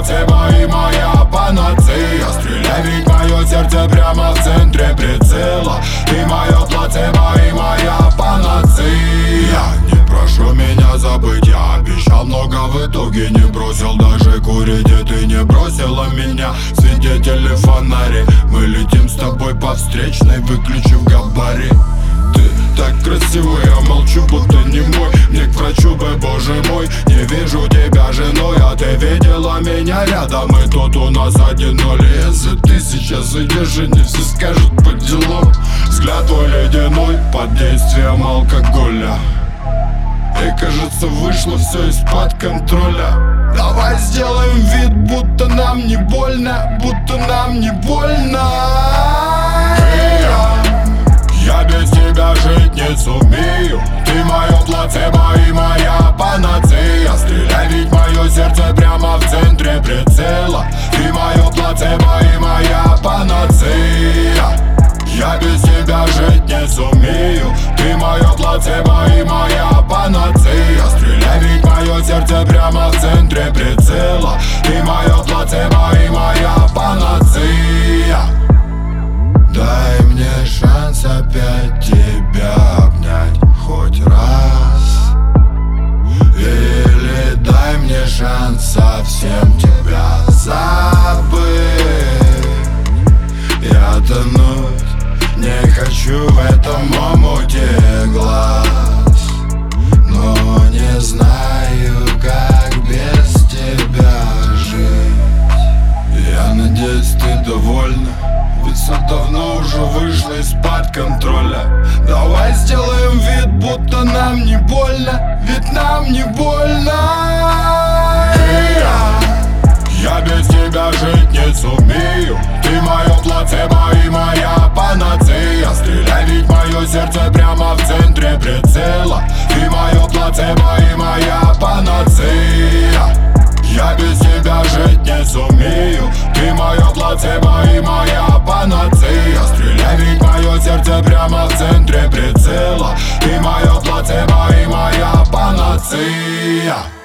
плацебо и моя панацея. Стреляй, ведь мое сердце прямо в центре прицела. Ты мое плацебо и моя панацея. Не прошу меня забыть, я обещал много, в итоге не бросил даже курить. И ты не бросила меня, свидетели фонари. Мы летим с тобой по встречной, выключив габарит. Ты так красива, я молчу, будто не мой. Мне к врачу бы, боже мой, не вижу тебя женой. А ты видела меня рядом, и тут у нас 1-0. Если ты сейчас идешь, и не все скажут по делам. Взгляд твой ледяной, под действием алкоголя. И кажется, вышло все из-под контроля. Давай сделаем вид, будто нам не больно, будто нам не больно. Я без тебя жить не сумею. Ты мое плацебо и моя панацея. Стреляй, ведь мое сердце прямо в центре прицела. Ты мое плацебо и моя панацея. Я без тебя жить не сумею. Ты мое плацебо и моя панацея. Стреляй, ведь мое сердце прямо в центре прицела. Ты мое плацебо и моя панацея. Дай мне шанс опять тебя обнять хоть раз. Или дай мне шанс совсем тебя забыть. Я тонуть не хочу в этом омуте глаз, но не знаю, как без тебя жить. Я надеюсь, ты довольна, ведь все давно уже вышло из-под контроля. Давай сделаем вид, будто нам не больно, ведь нам не больно. Я без тебя жить не сумею. Ты мое плацебо и моя панацея. Стреляй, ведь мое сердце прямо в центре прицела. Ты мое плацебо и моя панацея. Я без тебя жить не сумею. Ты мое плацебо и моя панацея. Стреляй, ведь мое сердце прямо в центре прицела. Ты мое плацебо и моя панацея.